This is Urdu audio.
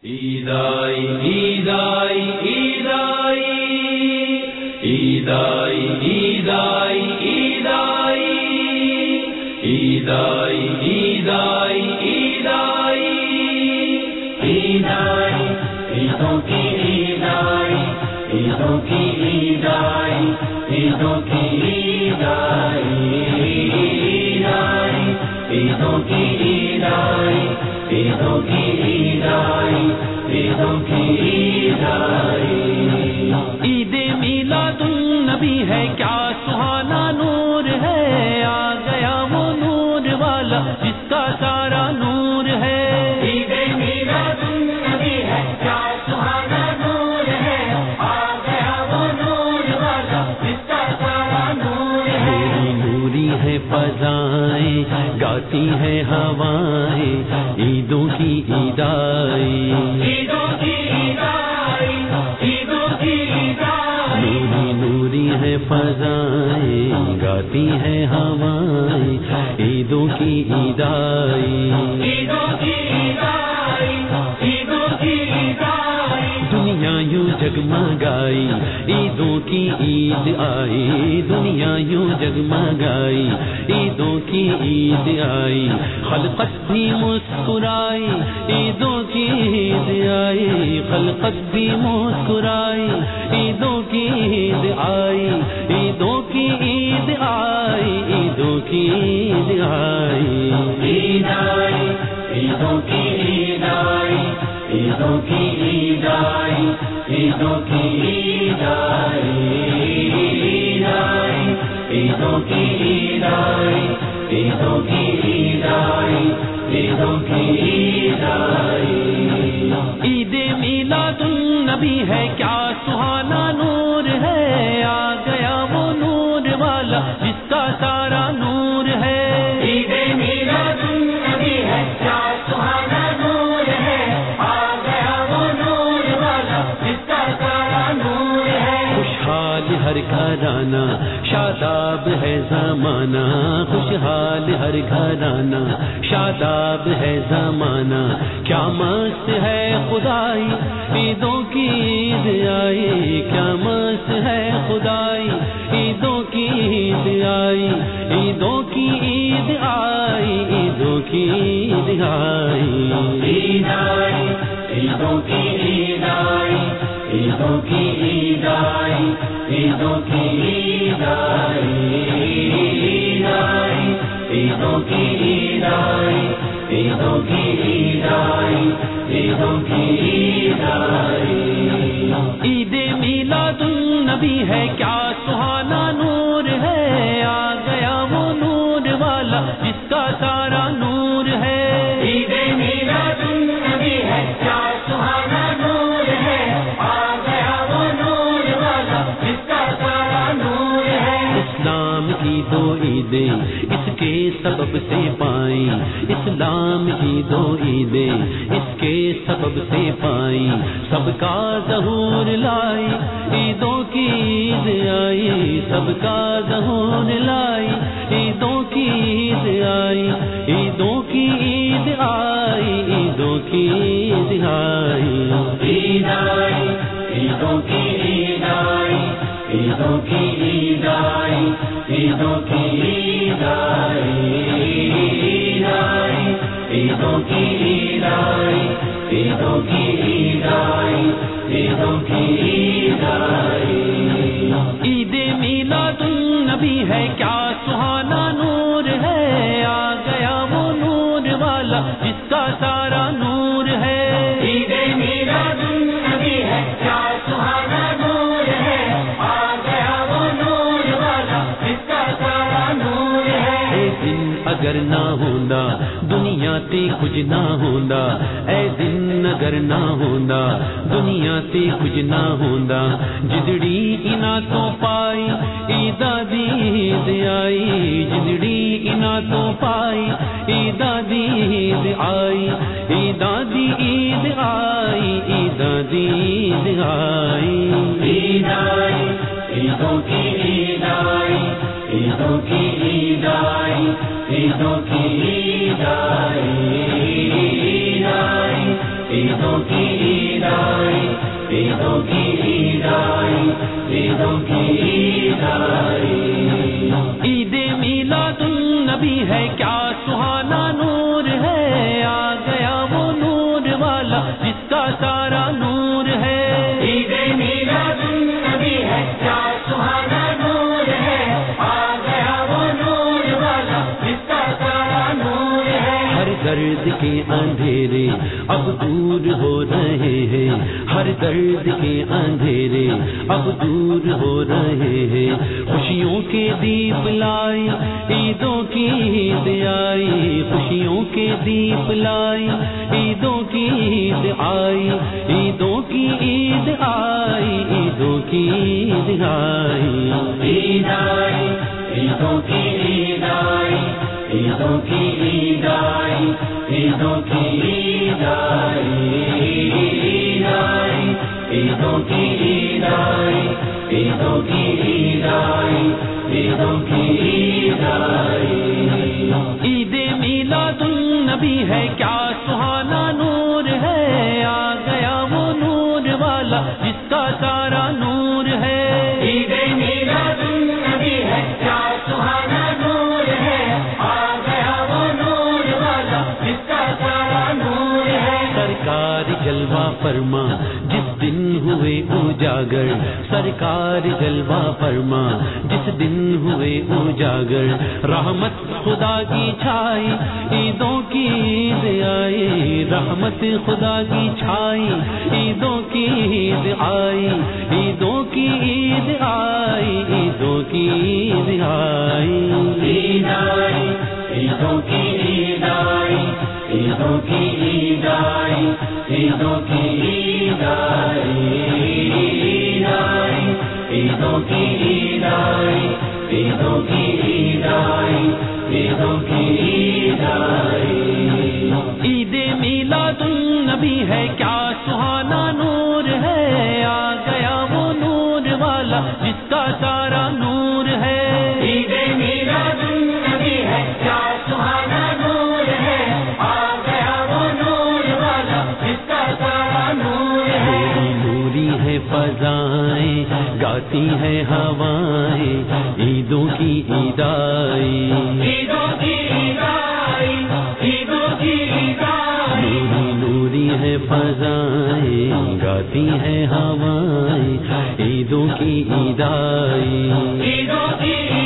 عید آئی عید آئی عید آئی عید آئی عید آئی عید آئی عید آئی عید آئی عید آئی عید آئی عیدوں کی عید آئی عیدوں کی عید آئی عیدوں کی عید آئی عید آئی عیدوں کی عید آئی عیدوں کی عید آئی عیدوں کی عید آئی عید میلاد النبی ہے کیا سہانا نور ہے آ گیا وہ نور والا جس کا سارا نور ہے عید میلاد النبی ہے کیا سہانا نور ہے آ گیا وہ نور والا جس کا سارا نور ہے نوری ہے فضائیں گاتی ہے ہوائیں عیدوں کی عید آئی عیدوں کی عید آئی عیدوں کی عید آئی نوری نوری ہے فضائیں گاتی ہے ہوائیں عیدوں کی عید آئی عیدوں کی عید آئی عیدوں کی عید آئی دنیا یوں جگمگائی عیدوں کی عید آئی دنیا یوں جگمگائی عیدوں کی عید آئی خلقت بھی مسکرائی عیدوں کی عید آئی خلقت بھی مسکرائی عیدوں کی عید آئی عیدوں کی عید آئی عیدوں کی عید آئی عید آئی عیدوں کی عید آئی عیدوں کی عید آئی عیدوں کی عید آئی عید آئی عیدوں کی عید آئی عیدوں کی عید آئی عیدوں کی عید آئی عید میلاد النبی ہے کیا سہانا نور ہے آ گیا وہ نور والا جس کا سارا نور ہے عید میلاد النبی ہے کیا سہانا نور ہے آ گیا وہ نور والا جس کا سارا نور ہے خوشحال ہر گھرانہ شاداب ہے زمانہ خوشحال ہر گھرانہ شاداب ہے زمانہ کیا مست ہے خدائی عیدوں کی عید آئی کیا مست ہے خدائی عیدوں کی عید آئی عیدوں کی عید آئی عیدوں کی عید آئی عید آئی عیدوں کی عید آئی عیدوں کی عید آئی عیدوں کی عید آئی عید آئی عیدوں کی عید آئی عیدوں کی عید آئی عیدوں کی عید آئی عید میلاد النبی ہے کیا سہانا نور ہے آ گیا وہ نور والا جس کا سارا نور ہے عید میلاد النبی ہے کیا سہانا نور ہے آ گیا وہ نور والا جس کا سارا نور ہے اسلام کی دو عیدیں اس کے سبب سے پائیں اسلام کی دو عیدیں اس کے سبب سے پائیں سب کا ظہور لائی عیدوں کی عید آئی سب کا ظہور لائی عیدوں کی عید آئی عیدوں کی عید آئی عیدوں کی عید آئی عید آئی عیدوں کی عید آئی عیدوں کی عید آئی عیدوں کی عید آئی عید آئی عیدوں کی عید آئی عیدوں کی عید آئی عیدوں کی عید آئی عید میلاد النبی ہے کیا سہانا نور ہے آ گیا وہ نور والا جس کا سارا نور ہے عید میلاد النبی ہے کیا سہانا نور ہے آ گیا وہ نور والا جس کا سارا نور ہے اے دن اگر نہ ہوندا دنیا تے کچھ نہ ہوندا اے دن اگر نہ ہوندا دنیا تے کچھ نہ ہوندا جدڑی انہاں تو پائی عیداں دی عید آئی جدڑی انہاں تو پائی عیداں دی عید آئی عیداں دی عید آئی عیداں دی عید آئی عید آئی عیدوں کی عید آئی عیدوں کی عید آئی عیدوں کی عید آئی عید آئی عیدوں کی عید آئی، عیدوں کی عید آئی، عیدوں کی عید آئی۔ عید میلاد النبی ہے کیا سہانا نور ہے، آ گیا وہ نور والا جس کا سارا نور ہے۔ عید میلاد النبی ہے کیا سہانا نور ہے، آ گیا وہ نور والا جس کا سارا نور ہے۔ ہر درد کے اندھیرے اب دور ہو رہے ہیں، ہر درد کے اندھیرے اب دور ہو رہے ہیں۔ خوشیوں کے دیپ لائی عیدوں کی عید آئی، خوشیوں کے دیپ لائی عیدوں کی عید آئی، عیدوں کی عید آئی، عیدوں کی عید آئی۔ عید آئی، عیدوں کی عید آئی، عیدوں کی عید آئی، عیدوں کی عید آئی، عید آئی، عیدوں کی عید آئی، عیدوں کی عید آئی، عیدوں کی عید آئی۔ عید میلاد النبی ہے کیا سہانا نور ہے، آ گیا وہ نور والا جس کا سارا نور ہے۔ عید میلاد النبی ہے کیا سہانا نور ہے، آ گیا وہ نور والا جس کا سارا نور ہے۔ سرکار جلوہ فرما جس دن ہوئے اجاگر، سرکار جلوہ فرما جس دن ہوئے اجاگر، رحمت خدا کی چھائی عیدوں کی عید آئی، رحمت خدا کی چھائی عیدوں کی عید آئی، عیدوں کی عید آئی، عیدوں کی عید آئی۔ عید آئی، عیدوں کی عید آئی، عیدوں کی عید آئی، عیدوں کی عید آئی، عید آئی، عیدوں کی عید آئی، عیدوں کی عید آئی، عیدوں کی عید آئی۔ عید میلاد النبی ہے کیا سہانا نور ہے، آ گیا وہ نور والا جس کا سارا نور ہے۔ عید میلاد النبی ہے کیا سہانا نور ہے، آ گیا وہ نور والا جس کا سارا نور ہے۔ نوری نوری ہے فضائیں گاتی ہے ہوائیں، عیدوں کی عید آئی، عیدوں کی عید آئی، عیدوں کی عید آئی۔ نوری نوری ہے فضائیں گاتی ہے ہوائیں، عیدوں کی عید آئی، عیدوں کی